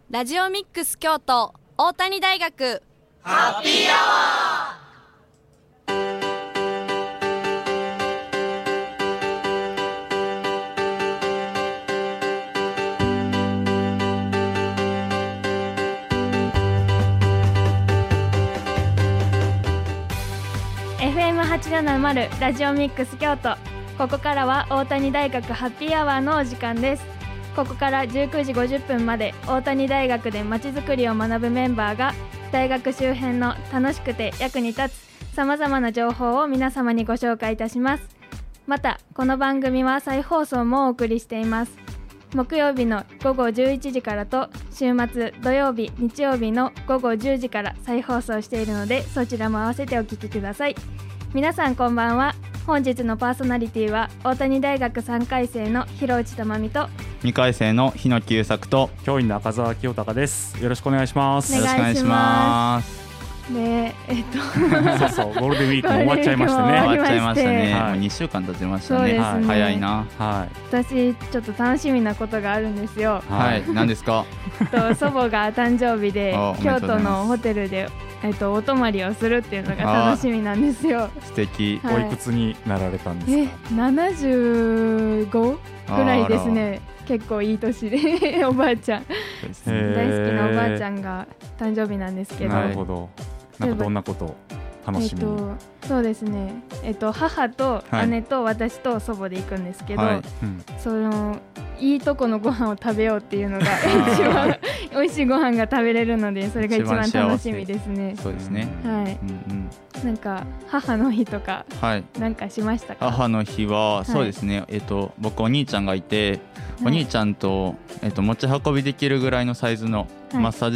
ラジオミックス京都大谷大学ハッピーアワー。 FM870 ラジオミックス京都。ここからは大谷大学ハッピーアワーのお時間です。ここから19時50分まで大谷大学でまちづくりを学ぶメンバーが大学周辺の楽しくて役に立つさまざまな情報を皆様にご紹介いたします。またこの番組は再放送もお送りしています。木曜日の午後11時からと週末土曜日日曜日の午後10時から再放送しているので、そちらも合わせてお聞きください。皆さんこんばんは。本日のパーソナリティは大谷大学3回生の広内珠美と 2回生の日野久作と教員の赤澤清隆です。よろしくお願いします。 お願いします。でそうそう、ゴールデンウィークも終わっちゃいましたね。 終わっちゃいましたね、 はい、 もう2週間経ちましたね。 そうですね、 はい、早いな。 はい、 私ちょっと楽しみなことがあるんですよ。 はい、何ですか？ 祖母が誕生日で京都のホテルでお泊まりをするっていうのが楽しみなんですよ。 素敵、 はい、おいくつになられたんですか ？75ぐらいですね。結構いい年でおばあちゃん、大好きなおばあちゃんが誕生日なんですけど。 なるほど。なんかどんなことを楽しみに？ そうですね、母と姉と私と祖母で行くんですけど、はい、そのいいとこのご飯を食べようっていうのが一番美味しいご飯が食べれるので、それが一番楽しみですね。 そうですね、 はい、なんか母の日とかなんかしましたか？ 母の日はそうですね、僕お兄ちゃんがいて、お兄ちゃんと、持ち運びできるぐらいのサイズのマッサ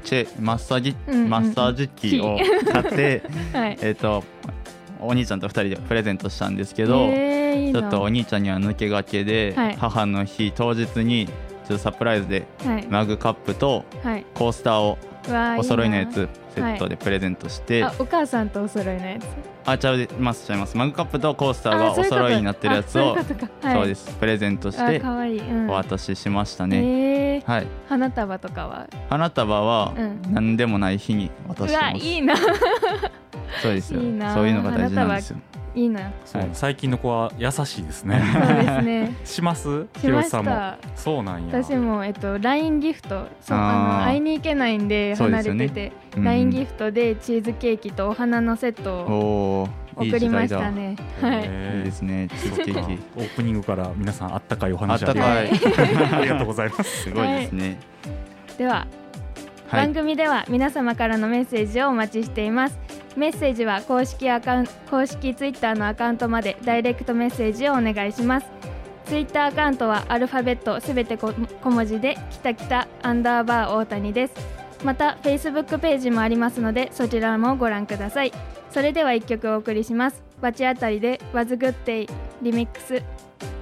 ージ機を買って、はい、お兄ちゃんと2人でプレゼントしたんですけど、ちょっとお兄ちゃんには抜け駆けで、はい、母の日当日にちょっとサプライズで、はい、マグカップとコースターをお揃いのやつセットでプレゼントして、 お母さんとお揃いのやつ、 ちゃいますマグカップとコースターがお揃いになってるやつをそうです、プレゼントしてお渡ししましたね。はい、 花束とかは？ 花束は何でもない日に渡してます。 いいなそうですよ、そういうのが大事なんですよ。 いいな。 最近の子は優しいですね。 そうですねします？ しました。 そうなんや。 私もLINE ギフト、会いに行けないんで離れてて、LINE ギフトでチーズケーキとお花のセットを送りましたね。はい、 いいですね。チーズケーキオープニングから皆さんあったかいお話ありがとうございます。 すごいですね。 では、番組では皆様からのメッセージをお待ちしています。メッセージは公式ツイッターのアカウントまでダイレクトメッセージをお願いします。ツイッターアカウントはアルファベットすべて小文字できたきた_大谷です。また Facebook ページもありますので、そちらもご覧ください。それでは1曲お送りします。バチあたりで Was Good Day リミックス。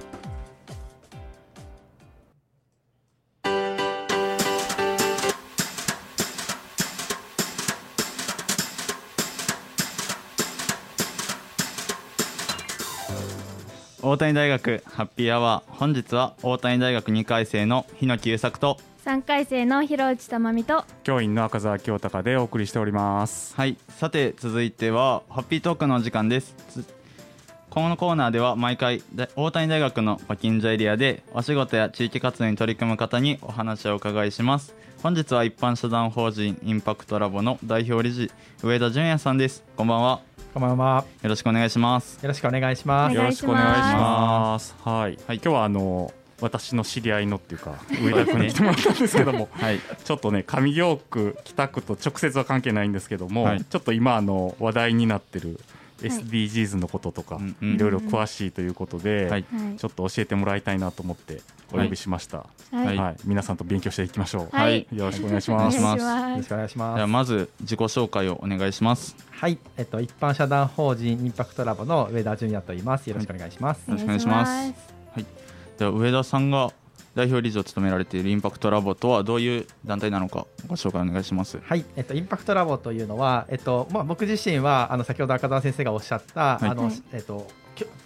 大谷大学ハッピーアワー、本日は大谷大学2回生の日野久作と 3回生の広内珠美と教員の赤澤清隆でお送りしております。 はい、さて続いてはハッピートークの時間です。このコーナーでは毎回大谷大学のご近所エリアでお仕事や地域活動に取り組む方にお話をお伺いします。本日は一般社団法人インパクトラボの代表理事上田純也さんです。こんばんは。 こんばんは。 よろしくお願いします。 よろしくお願いします。 よろしくお願いします。はい、今日は私の知り合いのっていうか上田君に来てもらったんですけども、はい、ちょっとね上京区北区と直接は関係ないんですけども、はい、ちょっと今話題になってるSDGs のこととか、はい、いろいろ詳しいということで、はい、ちょっと教えてもらいたいなと思ってお呼びしました。はいはい、皆さんと勉強していきましょう。はい、よろしくお願いします。 よろしくお願いします。 ではまず自己紹介をお願いします。 はい、一般社団法人インパクトラボの上田純也と言います。よろしくお願いします。 よろしくお願いします。はい、では上田さんが代表理事を務められているインパクトラボとはどういう団体なのかご紹介お願いします。 はい、インパクトラボというのは、僕自身は先ほど赤澤先生がおっしゃった、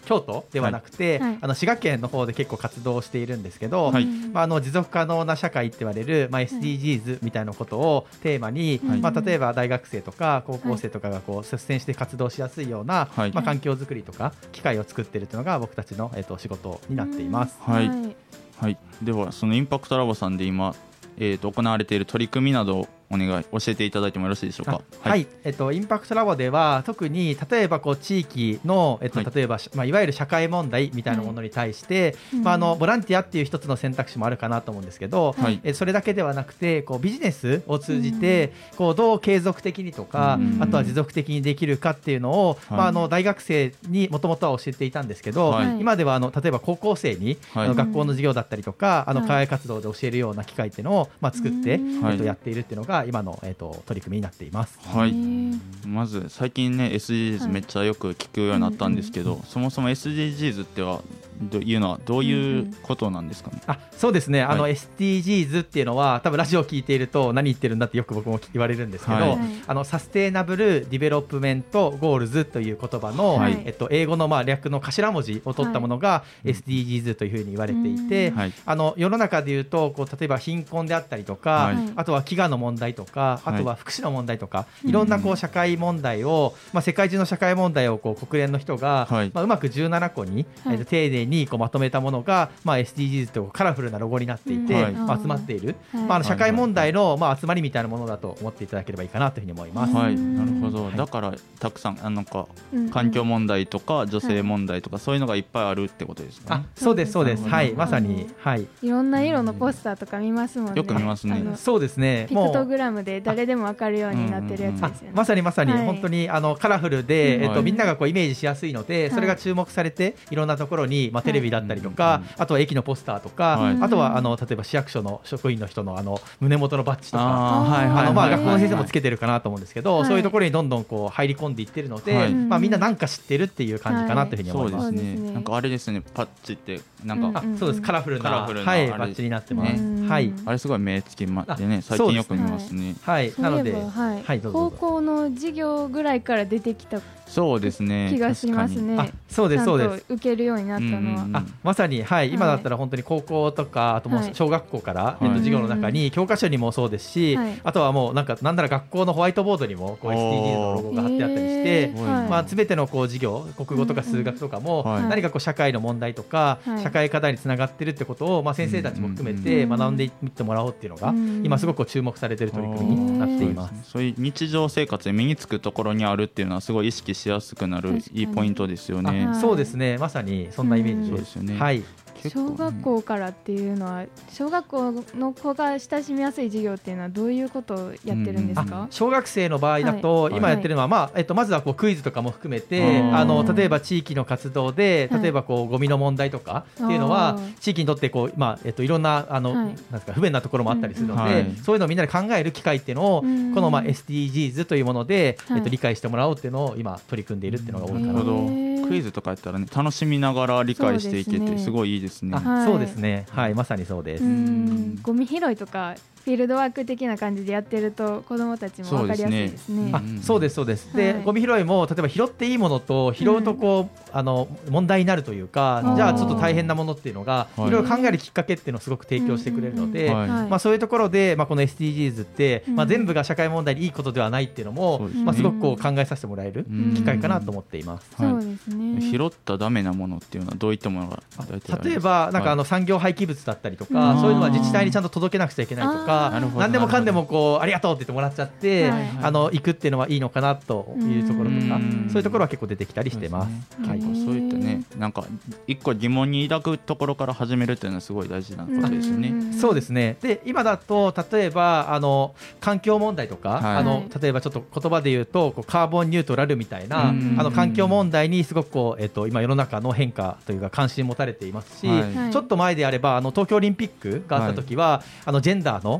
京都ではなくて、 はい滋賀県の方で結構活動しているんですけど、 はい持続可能な社会って言われる、SDGs みたいなことをテーマに、例えば大学生とか高校生とかがこう率先して活動しやすいような、 はい環境づくりとか機会を作っているというのが僕たちの、仕事になっています。 はいはい、ではそのインパクトラボさんで今、行われている取り組みなどを教えていただいてもよろしいでしょうか。 はい、インパクトラボでは特に例えばこう地域の、例えばいわゆる社会問題みたいなものに対して、ボランティアっていう一つの選択肢もあるかなと思うんですけど、それだけではなくてこうビジネスを通じてこうどう継続的にとか、あとは持続的にできるかっていうのを、大学生にもともとは教えていたんですけど、今では例えば高校生に、学校の授業だったりとか課外活動で教えるような機会っていうのを、作って、やっているっていうのが今の、取り組みになっています。 はい、まず最近ね SDGs めっちゃよく聞くようになったんですけど、そもそも SDGs っていうのはどういうことなんですかね。 そうですね、SDGs っていうのは多分ラジオを聞いていると何言ってるんだってよく僕も言われるんですけど、サステイナブルディベロップメントゴールズという言葉の、英語の略の頭文字を取ったものが SDGs というふうに言われていて、世の中でいうとこう例えば貧困であったりとか、あとは飢餓の問題とか、あとは福祉の問題とか、いろんなこう社会問題を、世界中の社会問題をこう国連の人が、うまく17個に、丁寧にこうまとめたものが、SDGs というカラフルなロゴになっていて、集まっている、社会問題の、集まりみたいなものだと思っていただければいいかなというふうに思います。 なるほど、だからたくさん環境問題とか女性問題とか、そういうのがいっぱいあるってことですかね。 そうですそうです、まさに、 いろんな色のポスターとか見ますもんね。 よく見ますね。 そうですね、 ピクトグラムで誰でも分かるようになってるやつですよね。 まさに本当にカラフルで、みんながこうイメージしやすいので、それが注目されていろんなところに、テレビだったりとか、あとは駅のポスターとか、あとは例えば市役所の職員の人の胸元のバッジとか、学校の先生もつけてるかなと思うんですけど、そういうところにどんどんこう入り込んでいってるので、みんななんか知ってるっていう感じかなというふうに思います。 そうですね、なんかあれですね、パッチってなんか、 そうです、カラフルなバッジになってます。 あれすごい目つきまってね、最近よく見ますね。 なので高校の授業ぐらいから出てきたそうですね、 気がしますね。 そうですそうです、 ちゃんと受けるようになったのは、 まさに、今だったら本当に高校とか、あともう小学校から、授業の中に教科書にもそうですし、あとはもうなんなら学校のホワイトボードにもこう SDGs のロゴが貼ってあったりして、全てのこう授業、国語とか数学とかも、何かこう社会の問題とか、社会課題につながってるってことを、先生たちも含めて学んでいってもらおうっていうのが、今すごく注目されている取り組みになっています。 そういう日常生活で身につくところにあるっていうのはすごい意識しやすくなるいいポイントですよね。 そうですね、まさにそんなイメージですよね。 小学校からっていうのは、小学校の子が親しみやすい授業っていうのはどういうことをやってるんですか。 小学生の場合だと、今やってるのは、まずはこうクイズとかも含めて、例えば地域の活動で、例えばこうゴミの問題とかっていうのは、地域にとってこう、いろんななんですか不便なところもあったりするので、そういうのをみんなで考える機会っていうのを、このSDGs というもので理解してもらおうっていうのを今取り組んでいるっていうのが多いかなと。 クイズとかやったらね、楽しみながら理解していけてすごいいいですね。 そうですね、まさにそうです。 ゴミ拾いとかフィールドワーク的な感じでやってると子どもたちも分かりやすいですね。 そうですそうです。で、ゴミ拾いも例えば拾っていいものと拾うとこう、問題になるというか、じゃあちょっと大変なものっていうのが、いろいろ考えるきっかけっていうのをすごく提供してくれるので、そういうところで、この SDGs って、全部が社会問題にいいことではないっていうのも、すごくこう考えさせてもらえる機会かなと思っています。 そうですね。 拾ったダメなものっていうのはどういったものが例えば産業廃棄物だったりとか、そういうのは自治体にちゃんと届けなくちゃいけないとか、何でもかんでもこうありがとうって言ってもらっちゃって、行くっていうのはいいのかなというところとか、そういうところは結構出てきたりしてます。 そういったね、なんか一個疑問に抱くところから始めるっていうのはすごい大事なことですよね。 そうですね。で、今だと例えば環境問題とか、例えばちょっと言葉で言うとこうカーボンニュートラルみたいな環境問題にすごくこう、今世の中の変化というか関心持たれていますし、ちょっと前であれば東京オリンピックがあった時は、ジェンダーの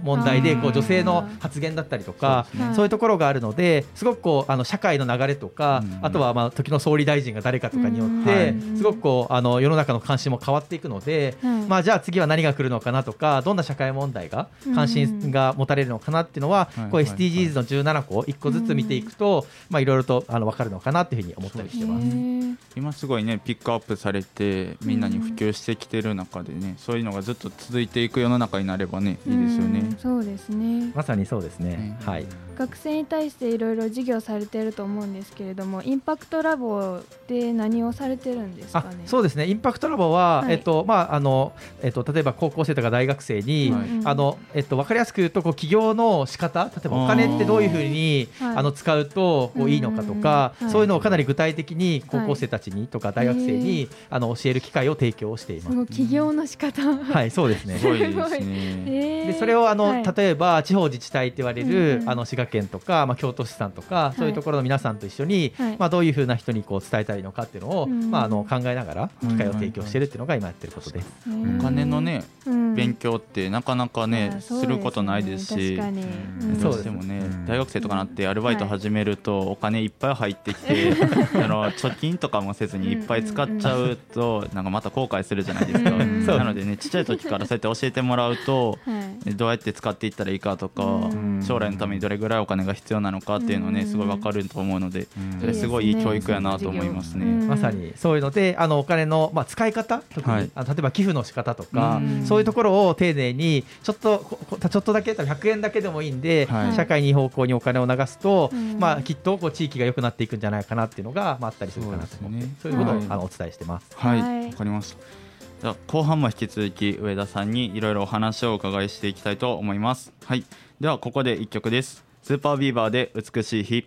問題でこう女性の発言だったりとか、そういうところがあるので、すごくこう社会の流れとか、あとは時の総理大臣が誰かとかによってすごくこう世の中の関心も変わっていくので、じゃあ次は何が来るのかなとか、どんな社会問題が関心が持たれるのかなっていうのは、こう SDGs の17個1個ずつ見ていくといろいろと分かるのかなっていうふうに思ったりしてます。 今すごいねピックアップされてみんなに普及してきてる中でね、そういうのがずっと続いていく世の中になればね、いいですよね。 そうですね、 まさにそうですね、はい。 学生に対していろいろ授業されていると思うんですけれども、インパクトラボで何をされてるんですかね。 そうですね、インパクトラボは、例えば高校生とか大学生に、分かりやすく言うとこう起業の仕方、例えばお金ってどういうふうに使うとこういいのかとか、そういうのをかなり具体的に高校生たちにとか大学生に教える機会を提供しています。 起業の仕方、 はい、そうですね。 すごいですね。 でそれを例えば地方自治体って言われる滋賀県とか、京都市さんとか、そういうところの皆さんと一緒に、どういうふうな人にこう伝えたらいいのかっていうのを、考えながら機会を提供しているっていうのが今やってることです。 お金のね、勉強ってなかなかねすることないですし、どうしてもね大学生とかなってアルバイト始めるとお金いっぱい入ってきて、貯金とかもせずにいっぱい使っちゃうとなんかまた後悔するじゃないですか。なのでね、ちっちゃい時からそうやって教えてもらうと、どうやって使っていったらいいかとか、将来のためにどれぐらいお金が必要なのかっていうのをねすごい分かると思うので、それすごいいい教育やなと思いますね。 まさにそういうのでお金の使い方、特に例えば寄付の仕方とか、そういうところを丁寧にちょっとだけ100円だけでもいいんで、社会にいい方向にお金を流すと、きっとこう地域が良くなっていくんじゃないかなっていうのがあったりするかなと思って、そういうことをお伝えしてます。 はい、わかりました。じゃあ後半も引き続き上田さんにいろいろお話をお伺いしていきたいと思います。はい、ではここで1曲です。スーパービーバーで美しい日。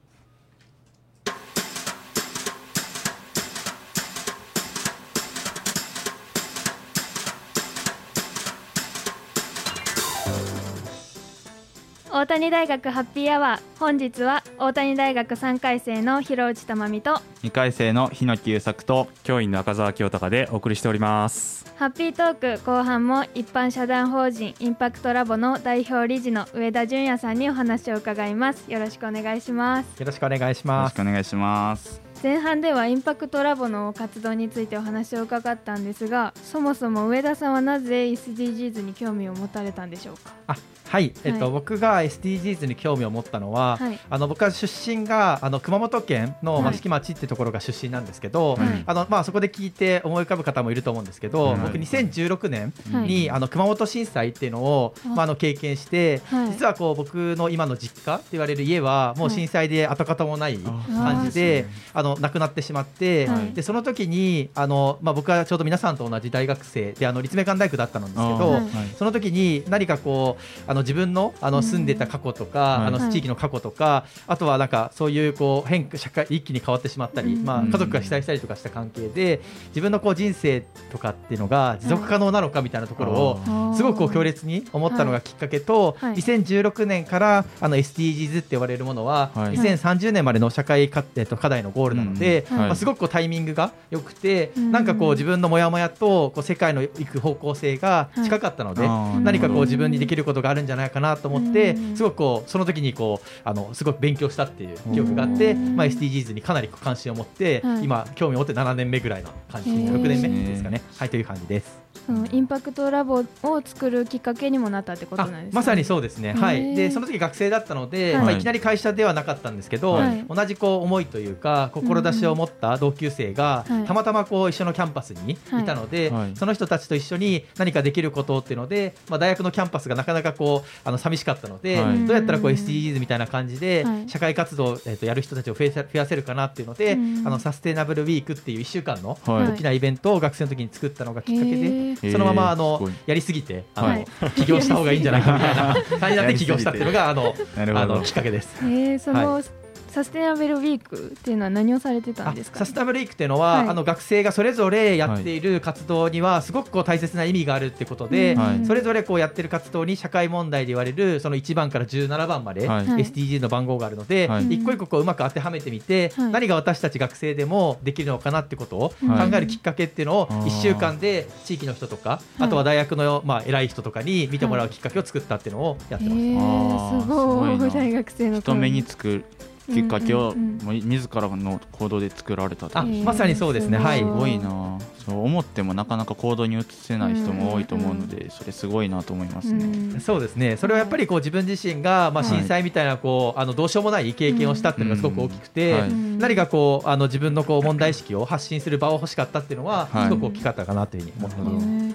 大谷大学ハッピーアワー、本日は大谷大学3回生の広内珠美と 2回生の日野久作と教員の赤澤清隆でお送りしております。 ハッピートーク後半も一般社団法人インパクトラボの代表理事の上田純也さんにお話を伺います。よろしくお願いします。 よろしくお願いします。 よろしくお願いします。 前半ではインパクトラボの活動についてお話を伺ったんですが、そもそも上田さんはなぜ SDGs に興味を持たれたんでしょうか。 はい、僕が SDGs に興味を持ったのは、僕は出身が熊本県の益城町っていうところが出身なんですけど、そこで聞いて思い浮かぶ方もいると思うんですけど、僕2016年に熊本震災っていうのを経験して、実はこう僕の今の実家って言われる家はもう震災で跡形もない感じで亡くなってしまって、でその時に僕はちょうど皆さんと同じ大学生で立命館大学だったんですけど、その時に何かこう自分の住んでた過去とか、地域の過去とか、あとはなんかそういうこう社会一気に変わってしまったり、家族が被災したりとかした関係で自分のこう人生とかっていうのが持続可能なのかみたいなところをすごくこう強烈に思ったのがきっかけと、2016年からSDGs って呼ばれるものは2030年までの社会課題のゴールなので、すごくこうタイミングが良くて、なんかこう自分のモヤモヤとこう世界の行く方向性が近かったので、何かこう自分にできることがあるんじゃないかなと思って、すごくこうその時にこうすごく勉強したっていう記憶があって、SDGs にかなり関心を持って、今興味を持って7年目ぐらいの感じ、6年目ですかね。はい、という感じです。 そのインパクトラボを作るきっかけにもなったってことなんですか。 まさにそうですね。はい。でその時学生だったので、いきなり会社ではなかったんですけど、同じこう思いというか志を持った同級生がたまたまこう一緒のキャンパスにいたので、その人たちと一緒に何かできることっていうので、大学のキャンパスがなかなかこう寂しかったので、どうやったらこう SDGs みたいな感じで社会活動をやる人たちを増やせるかなっていうので、サステナブルウィークっていう1週間の大きなイベントを学生の時に作ったのがきっかけで、そのままやりすぎて起業した方がいいんじゃないかみたいな感じになって起業したっていうのがきっかけです。 サステナブルウィークっていうのは何をされてたんですか？ サステナブルウィークっていうのは、 はい、 学生がそれぞれやっている活動にはすごくこう大切な意味があるってことで、はい、それぞれこうやってる活動に社会問題で言われるその1番から17番まで、はい、SDGs の番号があるので、はい、一個一個こううまく当てはめてみて、はい、何が私たち学生でもできるのかなってことを考えるきっかけっていうのを1週間で地域の人とか、あとは大学の偉い人とかに見てもらうきっかけを作ったっていうのをやってます。 すごい大学生の人目につくきっかけを自らの行動で作られたと。 まさにそうですね。はい、 すごいな。そう思ってもなかなか行動に移せない人も多いと思うので、それすごいなと思いますね。 そうですね。それはやっぱりこう自分自身が震災みたいなこうどうしようもない経験をしたっていうのがすごく大きくて、何かこう自分のこう問題意識を発信する場を欲しかったっていうのはすごく大きかったかなというふうに思ってます。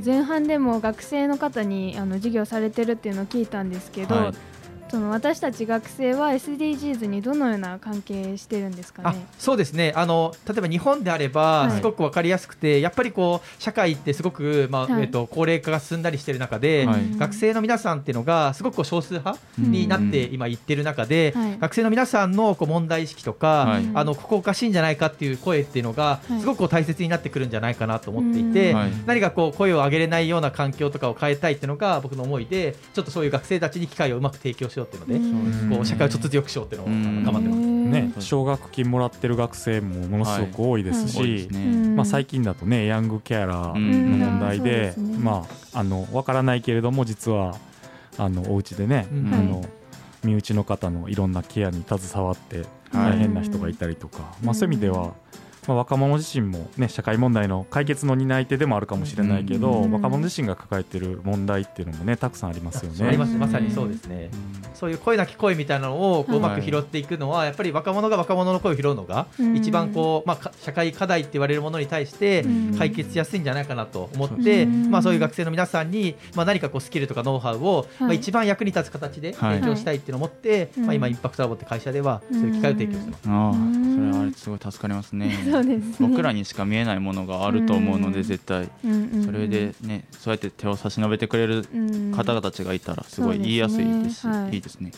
前半でも学生の方に授業されてるっていうのを聞いたんですけど、その私たち学生は SDGs にどのような関係してるんですかね？ そうですね。例えば日本であればすごく分かりやすくて、やっぱりこう社会ってすごく、高齢化が進んだりしている中で、学生の皆さんっていうのがすごくこう少数派になって今言っている中で、学生の皆さんのこう問題意識とか、ここおかしいんじゃないかっていう声っていうのがすごくこう大切になってくるんじゃないかなと思っていて、何かこう声を上げれないような環境とかを変えたいっていうのが僕の思いで、ちょっとそういう学生たちに機会をうまく提供しようっていうので、こう社会をちょっとずつ良くしようっていうのを頑張ってますね。奨学金もらってる学生もものすごく多いですし、最近だとねヤングケアラーの問題で、分からないけれども実はお家でね、身内の方のいろんなケアに携わって大変な人がいたりとか、そういう意味では若者自身も、ね、社会問題の解決の担い手でもあるかもしれないけど、若者自身が抱えている問題っていうのもねたくさんありますよね。 あります。まさにそうですね。そういう声なき声みたいなのをこううまく拾っていくのは、やっぱり若者が若者の声を拾うのが一番こう、社会課題って言われるものに対して解決しやすいんじゃないかなと思って、そういう学生の皆さんに何かこうスキルとかノウハウを一番役に立つ形で提供したいっていうのを思って、今インパクトラボって会社ではそういう機会を提供してます。 それはすごい助かりますね。僕らにしか見えないものがあると思うので、絶対それでね、そうやって手を差し伸べてくれる方々たちがいたらすごい言いやすいですし、いいですね。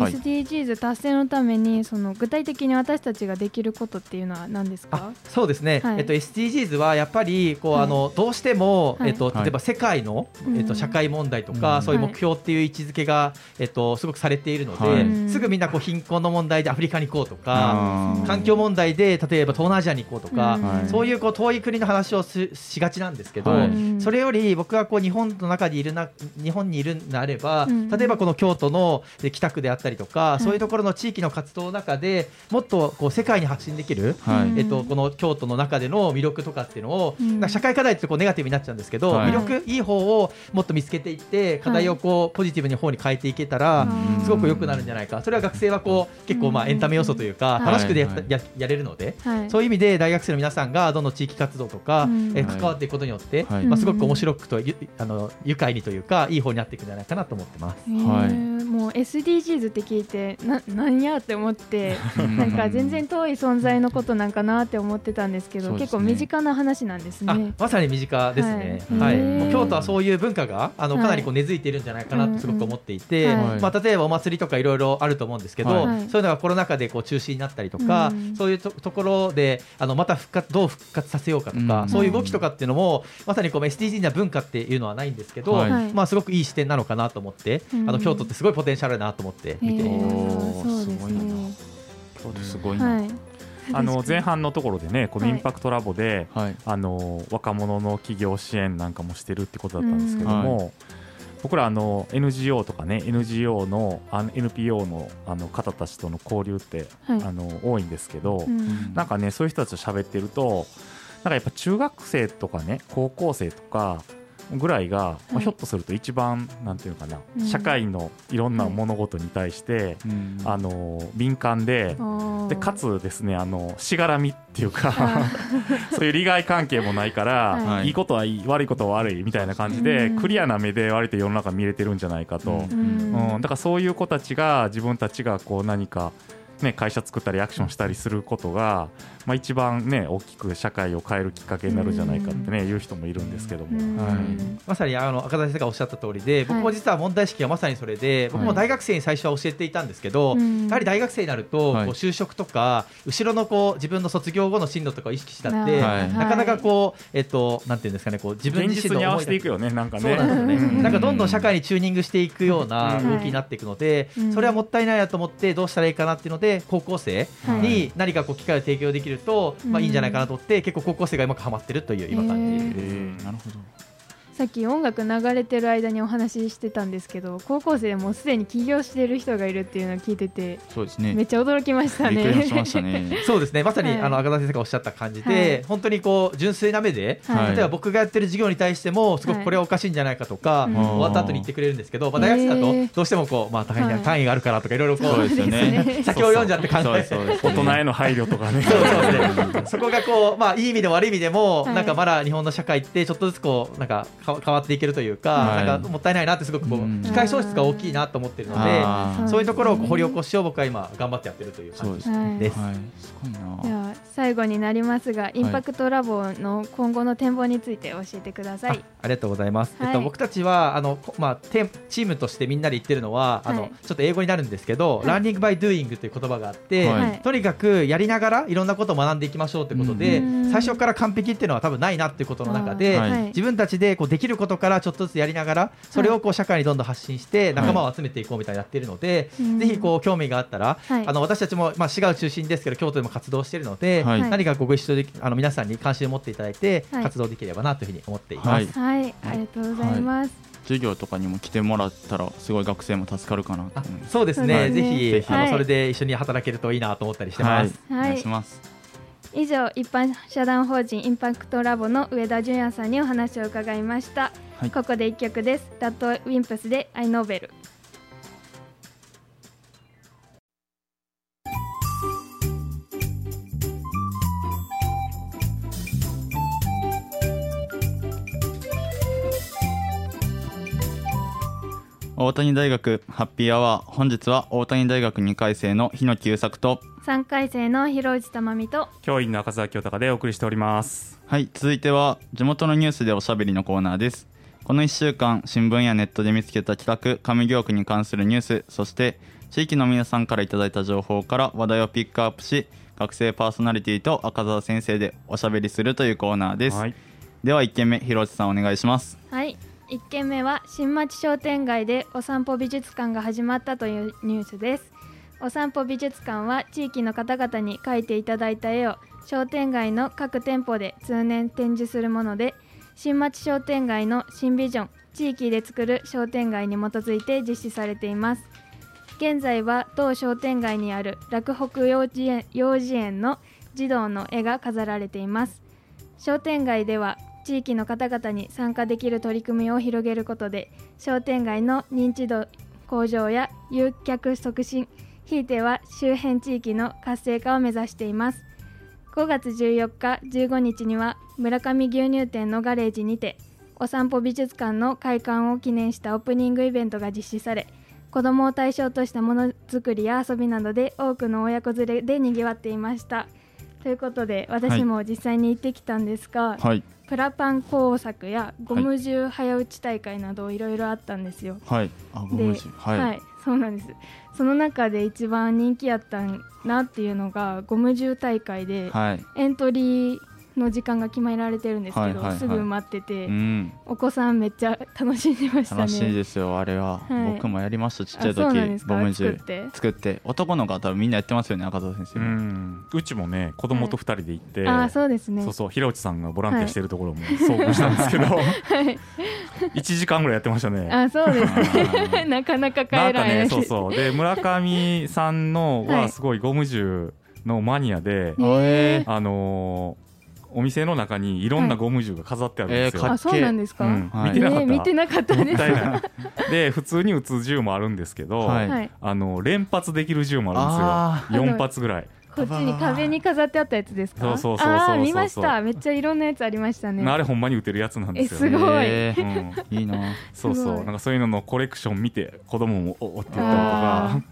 SDGs 達成のために具体的に私たちができることっていうのは何ですか？ そうですね、SDGs はやっぱりこう、どうしても、例えば世界の、社会問題とか、そういう目標っていう位置づけが、すごくされているので、すぐみんなこう貧困の問題でアフリカに行こうとか、環境問題で例えば東南アジアに行こうとか、そういうこう遠い国の話をしがちなんですけど、それより僕はこう日本の中にいる日本にいるんであれば、例えばこの京都の北区であったりとか、そういうところの地域の活動の中でもっとこう世界に発信できる、この京都の中での魅力とかっていうのを、社会課題ってこうネガティブになっちゃうんですけど、魅力いい方をもっと見つけていって課題をこうポジティブに方に変えていけたらすごく良くなるんじゃないか。それは学生はこう結構エンタメ要素というか楽しくやれるので、そういう意味で大学生の皆さんがどんどん地域活動とか関わっていくことによってすごく面白くと愉快にというかいい方になっていくんじゃないかなと思ってます。 もう SDGs って聞いてなんやって思ってなんか全然遠い存在のことなんかなって思ってたんですけど、結構身近な話なんですね。 まさに身近ですね。もう京都はそういう文化がかなりこう根付いているんじゃないかなとすごく思っていて、例えばお祭りとかいろいろあると思うんですけど、そういうのがコロナ禍でこう中止になったりとか、そういうところでまたどう復活させようかとか、そういう動きとかっていうのもまさにこう SDGs な文化っていうのはないんですけど、すごくいい視点なのかなと思って、京都ってすごいポテンシャルあるなと思って見ています。 そうですね。 京都すごいな。 前半のところでね、このインパクトラボで、若者の企業支援なんかもしてるってことだったんですけども、僕らNGO とかね NGO のNPO の方たちとの交流って、多いんですけど、なんかねそういう人たちと喋ってると、なんかやっぱ中学生とかね高校生とかぐらいが、ひょっとすると一番なんていうかな、社会のいろんな物事に対して、敏感でかつですねしがらみっていうかそういう利害関係もないから、いいことはいい悪いことは悪いみたいな感じで、クリアな目で割と世の中見れてるんじゃないかと、だからそういう子たちが自分たちがこう何かね、会社作ったりアクションしたりすることが、まあ、一番、ね、大きく社会を変えるきっかけになるんじゃないかってね、言う人もいるんですけども、 はい、まさに赤澤先生がおっしゃった通りで、僕も実は問題意識がまさにそれで、僕も大学生に最初は教えていたんですけど、やはり大学生になると、こう就職とか後ろのこう自分の卒業後の進路とかを意識したって、なかなかこう、なんていうんですかね、こう自分自身の現実に合わせていくよね、なんかね。 そうなんですよね。なんかどんどん社会にチューニングしていくような動きになっていくので、それはもったいないなと思って、どうしたらいいかなっていうので、高校生に何かこう機会を提供できると、まあいいんじゃないかなと思って、結構高校生がうまくはまってるという今感じです。 なるほど。 さっき音楽流れてる間にお話ししてたんですけど、高校生でもうすでに起業している人がいるっていうのを聞いてて、 そうですね、 めっちゃ驚きましたね。 びっくりしましたね。 そうですね、まさに赤澤先生がおっしゃった感じで、本当にこう純粋な目で、例えば僕がやってる授業に対してもすごくこれはおかしいんじゃないかとか、終わった後に言ってくれるんですけど、まあ、大学生だとどうしてもこう、まあ、単位があるからとかいろいろこう先を読んじゃって考えて、 大人への配慮とかね。 そこがこう、まあ、いい意味でも悪い意味でも、なんかまだ日本の社会ってちょっとずつこうなんか変わっていけるというか、なんかもったいないなってすごくこう機会喪失が大きいなと思っているので、そういうところを掘り起こしを僕は今頑張ってやってるという感じです。 すごいな。 最後になりますが、インパクトラボの今後の展望について教えてください。 ありがとうございます。僕たちはまあ、チームとしてみんなで言ってるのは、ちょっと英語になるんですけど、ラーニングバイドゥーイングという言葉があって、とにかくやりながらいろんなことを学んでいきましょうということで、最初から完璧っていうのは多分ないなっていうことの中で、自分たちでこうできることからちょっとずつやりながら、それをこう社会にどんどん発信して仲間を集めていこうみたいにやっているので、ぜひこう興味があったら、私たちもまあ滋賀を中心ですけど京都でも活動しているので、何かご一緒で皆さんに関心を持っていただいて活動できればなというふうに思っています。 はい、ありがとうございます。 授業とかにも来てもらったらすごい学生も助かるかなと思います。 そうですね、ぜひそれで一緒に働けるといいなと思ったりしてます。 お願いします。 以上、一般社団法人インパクトラボの上田純也さんにお話を伺いました。ここで1曲です。ラッドウィンプスでアイノーベル。 大谷大学ハッピーアワー、本日は大谷大学2回生の日野久作と 3回生の広内珠美と教員の赤澤清隆でお送りしております。 はい、続いては地元のニュースでおしゃべりのコーナーです。この1週間新聞やネットで見つけた企画、上京区に関するニュース、そして地域の皆さんからいただいた情報から話題をピックアップし、学生パーソナリティと赤澤先生でおしゃべりするというコーナーです。では1件目、広内さんお願いします。 はい、1件目は新町商店街でお散歩美術館が始まったというニュースです。お散歩美術館は地域の方々に描いていただいた絵を商店街の各店舗で通年展示するもので、新町商店街の新ビジョン、地域で作る商店街に基づいて実施されています。現在は同商店街にある洛北幼児園の児童の絵が飾られています。商店街では地域の方々に参加できる取り組みを広げることで、商店街の認知度向上や誘客促進、ひいては周辺地域の活性化を目指しています。5月14日、15日には村上牛乳店のガレージにてお散歩美術館の開館を記念したオープニングイベントが実施され、子どもを対象としたものづくりや遊びなどで多くの親子連れでにぎわっていました。ということで私も実際に行ってきたんですが、プラパン工作やゴム銃早撃ち大会などいろいろあったんですよ。 ゴム銃、 そうなんです。その中で一番人気やったなっていうのがゴム銃大会で、エントリーの時間が決められてるんですけど、すぐ埋まってて、お子さんめっちゃ楽しんでましたね。 楽しいですよあれは、僕もやりました。ちっちゃい時ゴム銃作って男の子は多分みんなやってますよね、赤澤先生。 うちもね子供と2人で行って、 そうですね、 平内さんがボランティアしてるところも遭遇したんですけど、1時間ぐらいやってましたね。 そうですねなかなか帰らない。 で村上さんのはすごいゴム銃のマニアで、お店の中にいろんなゴム銃が飾ってあるんですよ。 そうなんですか。 見てなかった。 見てなかったです。 で普通に撃つ銃もあるんですけど、連発できる銃もあるんですよ。4発ぐらい。 こっちに壁に飾ってあったやつですか。 そう見ました。めっちゃいろんなやつありましたね。 あれほんまに撃てるやつなんですよ。 すごい。 いいな。 なんかそういうののコレクション見て子供もおって言ったりとか。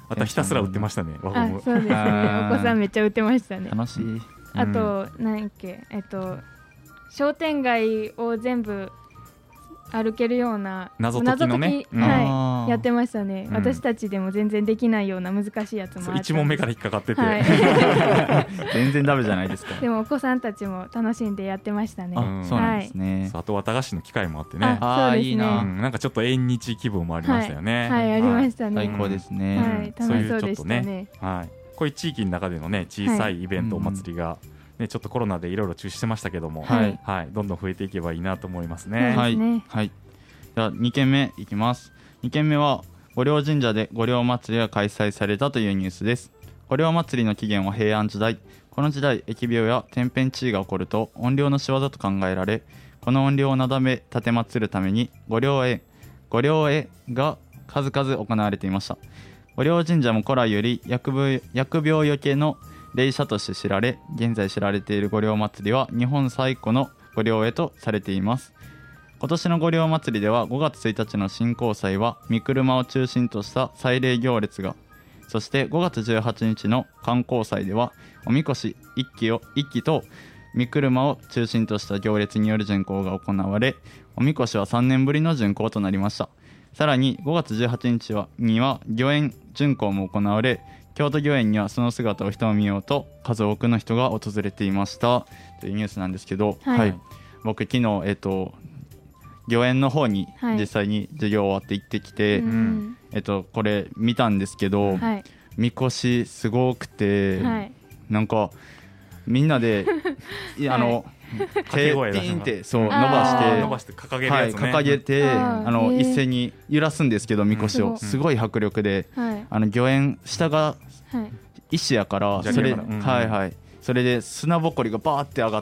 あとひたすら売ってましたね、輪ゴム。 そうですね、お子さんめっちゃ売ってましたね。 楽しい。 あと、何やっけ、商店街を全部歩けるような謎解きのね、 はい、やってましたね、私たちでも全然できないような難しいやつもあったんです。 1問目から引っかかってて、 はい、 全然ダメじゃないですか。 でもお子さんたちも楽しんでやってましたね。 そうなんですね。 あと綿菓子の機械もあってね、 そうですね、 なんかちょっと縁日気分もありましたよね。 はい、ありましたね。 最高ですね。 はい、楽しそうでしたね。 はい、こういう地域の中でのね小さいイベント、お祭りがね、ちょっとコロナでいろいろ中止してましたけども、はいはい、どんどん増えていけばいいなと思いますね。 はい、はい、では2件目いきます。2件目は御陵神社で御陵祭りが開催されたというニュースです。御陵祭りの起源は平安時代。この時代、疫病や天変地異が起こると怨霊の仕業と考えられ、この怨霊をなだめ立て祀るために御陵絵が数々行われていました。御陵神社も古来より疫病よけの霊社として知られ、現在知られている御陵祭りは日本最古の御陵絵とされています。今年の御陵祭りでは5月1日の神幸祭は御車を中心とした祭礼行列が、そして5月18日の観光祭ではおみこし1基と御車を中心とした行列による巡行が行われ、おみこしは3年ぶりの巡行となりました。さらに5月18日には御苑巡行も行われ、京都御苑にはその姿を一目見ようと数多くの人が訪れていましたというニュースなんですけど、はい、僕昨日御苑の方に実際に授業終わって行ってきて、これ見たんですけど、みこしすごくて、なんかみんなで手ピンってそう伸ばして掲げるやつね、掲げて一斉に揺らすんですけど、みこしをすごい迫力で、御苑下が石やから、それはいはい、それで砂ぼこりがバーって上がって、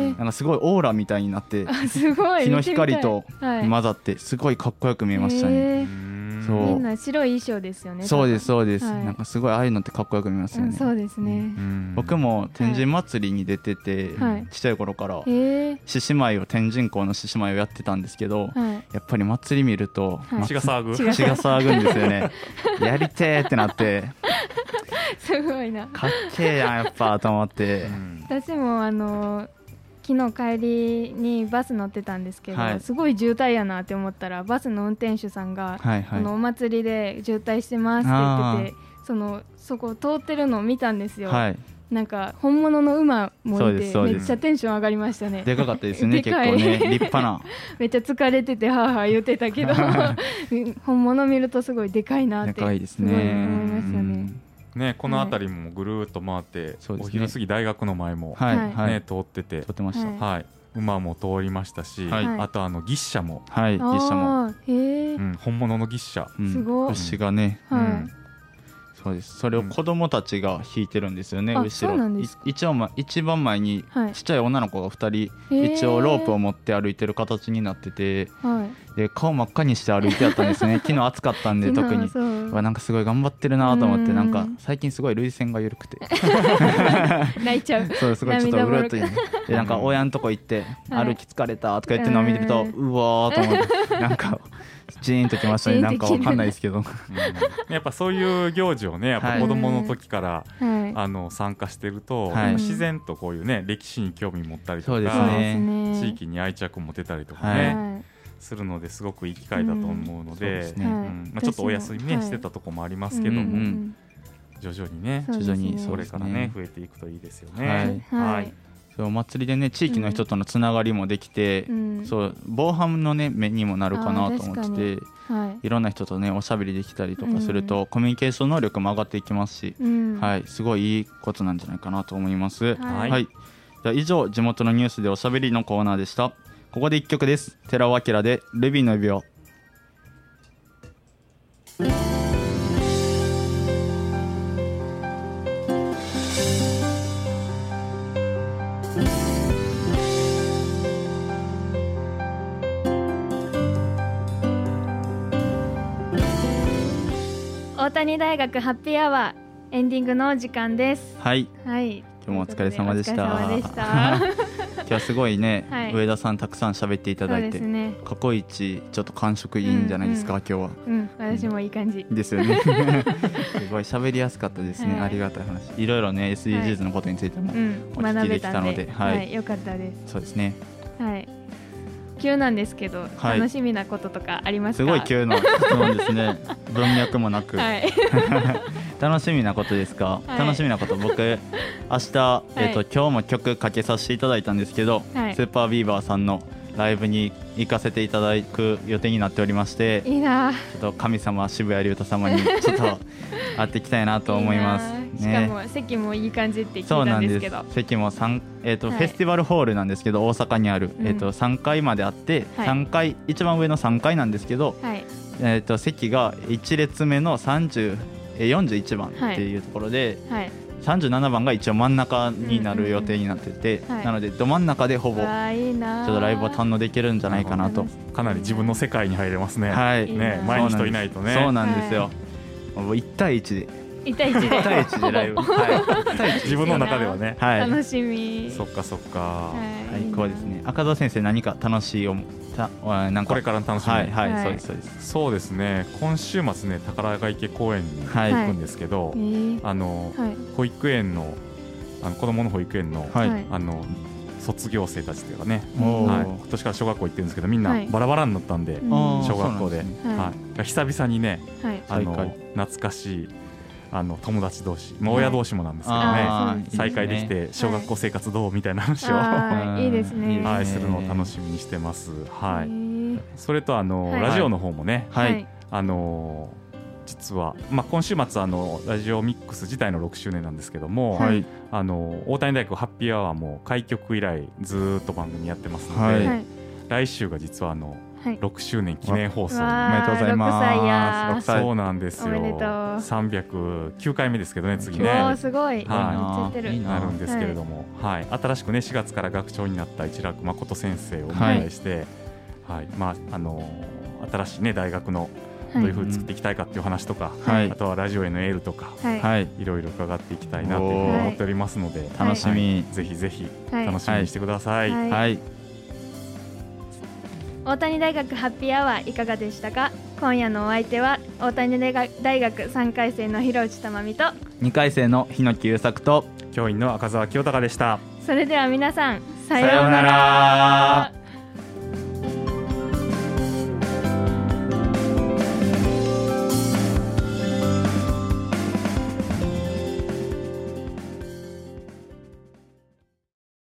なんかすごいオーラみたいになって日の光と混ざってすごいかっこよく見えましたね。そうみんな白い衣装ですよね。 そうですそうです、なんかすごいああいうのってかっこよく見えますよね。 そうですね、 僕も天神祭りに出てて、ちっちゃい頃から獅子舞を天神校の獅子舞をやってたんですけど、やっぱり祭り見ると血が騒ぐんですよねやりてーってなってすごいな、 かっけーやんやっぱと思って、 私も昨日帰りにバス乗ってたんですけど、すごい渋滞やなって思ったら、バスの運転手さんが、お祭りで渋滞してますって言ってて、そこを通ってるのを見たんですよ。なんか本物の馬もいて、めっちゃテンション上がりましたね。 でかかったですね結構ね、立派なめっちゃ疲れててはーはー言ってたけど本物見るとすごいでかいなってでかいですね、 思いましたね。 この辺りもぐるーっと回って、お昼過ぎ大学の前も、通ってて、 ました、 馬も通りましたし、あと牛車も、 牛車も、 本物の牛車、 すごい牛がね、そうです。それを子供たちが引いてるんですよね、後ろ。一番前にちっちゃい女の子が2人、一応ロープを持って歩いてる形になってて、で顔真っ赤にして歩いてやったんですね昨日暑かったんで特になんかすごい頑張ってるなと思って、なんか最近すごい涙腺が緩くて泣いちゃうそうすごいちょっとうるっとでなんか親のとこ行って歩き疲れたとか言ってるのを見てると、うわーと思ってなんかジーンときましたね。なんかわかんないですけどやっぱそういう行事をね、やっぱ子供の時から参加してると、自然とこういうね歴史に興味持ったりとか、地域に愛着持てたりとかね、するのですごくいい機会だと思うので、ちょっとお休みねしてたとこもありますけども、徐々にねそれからね増えていくといいですよね。 お祭りでね地域の人とのつながりもできて、そう防犯のね目にもなるかなと思ってて、いろんな人とねおしゃべりできたりとかすると、コミュニケーション能力も上がっていきますし、すごいいいことなんじゃないかなと思います。じゃあ以上地元のニュースでおしゃべりのコーナーでした。ここで1曲です。寺尾明でルビーの指輪。 大谷大学ハッピーアワーエンディングのお時間です。 はい、 今今日もお疲れ様でした。 お疲れ様でした今日はすごいね、 はい、 上田さんたくさん喋っていただいて、ね、過去一ちょっと感触いいんじゃないですか、今日は。 私もいい感じですよねすごい喋りやすかったですね、ありがたい話。いろいろね SDGs のことについてもお聞きできたので、 よかったです。 そうですね。 はい、急なんですけど、楽しみなこととかありますか？ すごい急な質問ですね文脈もなく、楽しみなことですか？楽しみなこと、僕明日、今日も曲かけさせていただいたんですけど、スーパービーバーさんのライブに行かせていただく予定になっておりまして、 いいな。 ちょっと神様渋谷龍太様にちょっと会っていきたいなと思います。 しかも席もいい感じって聞いたんですけど。 そうなんです。席もフェスティバルホールなんですけど、大阪にある、3階まであって、3階一番上の3階なんですけど、席が1列目の41番っていうところで、37番が一応真ん中になる予定になってて、なのでど真ん中でほぼちょっとライブを堪能できるんじゃないかなと。 かなり自分の世界に入れますね。ね、前に人いないとね。 そうなんですよ。1対1で 1対1でライブ、 自分の中ではね、 楽しみ。 そっかそっか、 最高ですね。赤澤先生、何か楽しいなんかこれからの楽しみ、 そうですね。今週末ね、宝ヶ池公園に行くんですけど、保育園の子供の保育園の卒業生たちというかね、今年から小学校行ってるんですけど、みんなバラバラになったんで、小学校で久々にね、懐かしい友達同士、親同士もなんですけどね、再会できて小学校生活どうみたいな話をいいですね、 するのを楽しみにしてます。それとラジオの方もね、実は今週末ラジオミックス自体の6周年なんですけども、大谷大学ハッピーアワーも開局以来ずっと番組やってますので、来週が実は6周年記念放送、 おめでとうございます。 そうなんですよ。309回目ですけどね、次ね。 すごい。 なるんですけれども、新しくね4月から学長になった一楽誠先生をお迎えして、新しいね大学のどういうふうに作っていきたいかっていう話とか、あとはラジオへのエールとか、いろいろ伺っていきたいなというふうに思っておりますので、 楽しみ、 ぜひぜひ楽しみにしてください。 大谷大学ハッピーアワーいかがでしたか？今夜のお相手は大谷大学3回生の広内珠美と 2回生の日野木優作と教員の赤澤清隆でした。 それでは皆さん、さようなら。